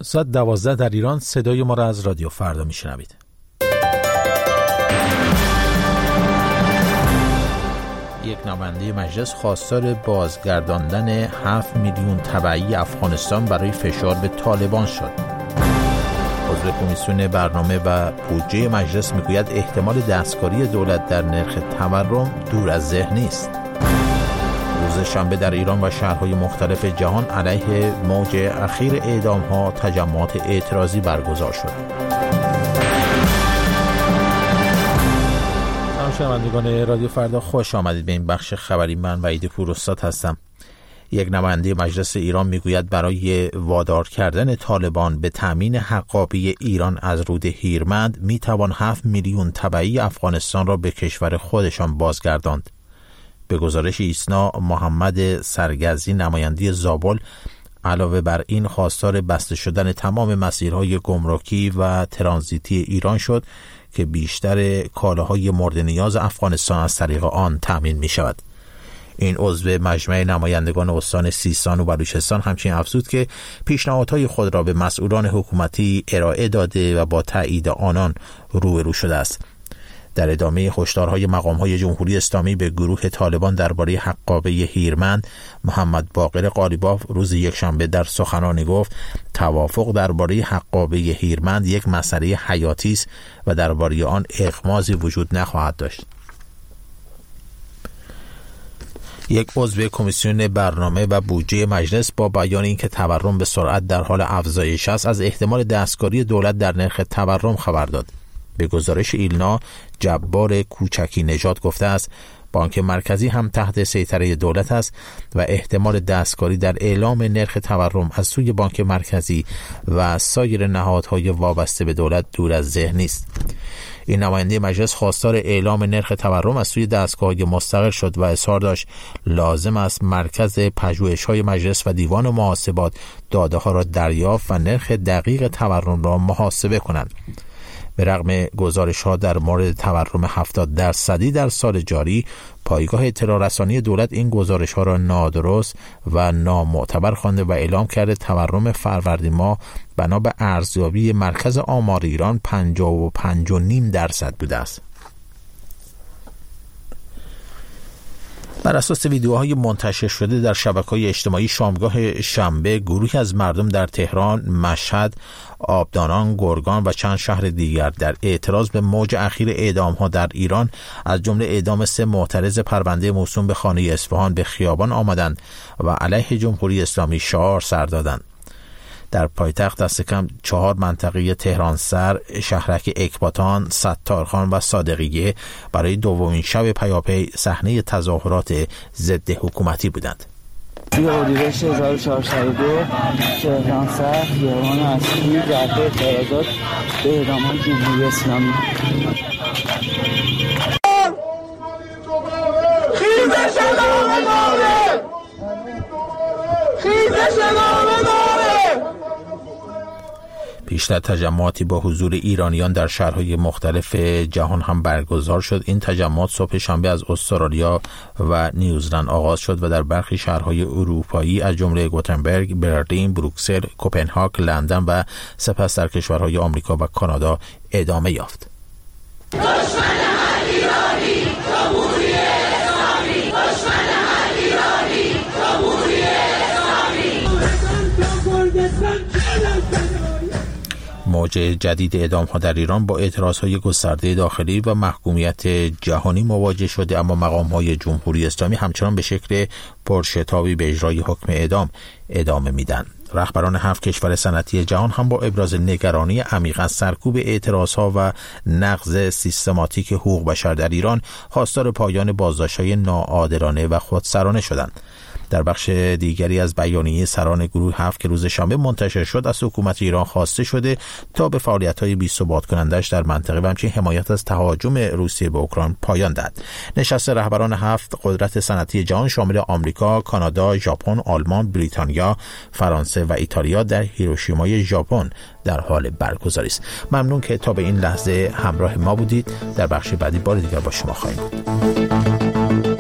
ساعت 12 در ایران. صدای ما را از رادیو فردا میشنوید. یک نماینده مجلس خواستار بازگرداندن 7 میلیون تبعی افغانستان برای فشار به طالبان شد. عضو کمیسیون برنامه و بودجه مجلس میگوید احتمال دستکاری دولت در نرخ تورم دور از ذهن نیست. روز شنبه در ایران و شهرهای مختلف جهان علیه موج اخیر اعدام‌ها تجمعات اعتراضی برگزار شد. شنوندگان رادیو فردا خوش آمدید به این بخش خبری. من وحید پوراستاد هستم. یک نماینده مجلس ایران میگوید برای وادار کردن طالبان به تامین حقابی ایران از رود هیرمند میتوان 7 میلیون تبعی افغانستان را به کشور خودشان بازگرداند. به گزارش ایسنا، محمد سرگزی نماینده زابل علاوه بر این خواستار بسته شدن تمام مسیرهای گمرکی و ترانزیتی ایران شد که بیشتر کالاهای مورد نیاز افغانستان از طریق آن تامین می شود. این عضو مجمع نمایندگان استان سیستان و بلوچستان همچنین افزود که پیشنهادهای خود را به مسئولان حکومتی ارائه داده و با تایید آنان روبرو شده است. در ادامه هشدارهای مقام‌های جمهوری اسلامی به گروه طالبان درباره حقابه هیرمند، محمد باقر قالیباف روز یکشنبه در سخنرانی گفت توافق درباره حقابه هیرمند یک مسئله حیاتی است و درباره آن اغماضی وجود نخواهد داشت. یک عضو کمیسیون برنامه و بودجه مجلس با بیان اینکه تورم به سرعت در حال افزایش است از احتمال دستکاری دولت در نرخ تورم خبر داد. به گزارش ایلنا، جبار کوچکی نژاد گفته است بانک مرکزی هم تحت سیطره دولت است و احتمال دستکاری در اعلام نرخ تورم از سوی بانک مرکزی و سایر نهادهای وابسته به دولت دور از ذهن نیست. این نماینده مجلس خواستار اعلام نرخ تورم از سوی دستگاه‌های مستقل شد و اظهار داشت لازم است مرکز پژوهش‌های مجلس و دیوان محاسبات داده‌ها را دریافت و نرخ دقیق تورم را محاسبه کنند. به رغم گزارش‌ها در مورد تورم 70% در سال جاری، پایگاه اطلاع رسانی دولت این گزارش‌ها را نادرست و نامعتبر خوانده و اعلام کرده تورم فروردین ماه بنا به ارزیابی مرکز آمار ایران 55.5% بوده است. بر اساس ویدیوهای منتشر شده در شبکه‌های اجتماعی شامگاه شنبه، گروهی از مردم در تهران، مشهد، آبادان، گرگان و چند شهر دیگر در اعتراض به موج اخیر اعدام‌ها در ایران از جمله اعدام 3 معترض پرونده موسوم به خانه اصفهان به خیابان آمدند و علیه جمهوری اسلامی شعار سر دادند. در پایتخت دست کم 4 منطقه تهران سر، شهرک اکباتان، ستارخان و صادقیه برای دومین شب پیاپی صحنه تظاهرات ضد حکومتی بودند. اردیبهشت 1402 تهران سر، خیابان اصلی، جاده اعتراضات به اعدام جمهوری اسلامی. خیزش ادامه داره! خیزش ادامه داره! بیشتر تجمعاتی با حضور ایرانیان در شهرهای مختلف جهان هم برگزار شد. این تجمعات صبح شنبه از استرالیا و نیوزلند آغاز شد و در برخی شهرهای اروپایی از جمله گوتنبرگ، برلین، بروکسل، کوپنهاگ، لندن و سپس در کشورهای آمریکا و کانادا ادامه یافت. موج جدید اعدام‌ها در ایران با اعتراض‌های گسترده داخلی و محکومیت جهانی مواجه شده، اما مقام‌های جمهوری اسلامی همچنان به شکل پرشتابی به اجرای حکم اعدام ادامه میدن. رهبران 7 کشور صنعتی جهان هم با ابراز نگرانی عمیق از سرکوب اعتراض‌ها و نقض سیستماتیک حقوق بشر در ایران خواستار پایان بازداشت‌های ناعادلانه و خودسرانه شدند. در بخش دیگری از بیانیه سران گروه 7 که روز شنبه منتشر شد از حکومت ایران خواسته شده تا به فعالیت‌های بی‌ثبات کننده‌اش در منطقه و همچنین حمایت از تهاجم روسیه به اوکراین پایان داد. نشست رهبران 7 قدرت صنعتی جهان شامل آمریکا، کانادا، ژاپن، آلمان، بریتانیا، فرانسه و ایتالیا در هیروشیمای ژاپن در حال برگزاری است. ممنون که تا به این لحظه همراه ما بودید. در بخش بعدی بار دیگر با شما خواهیم بود.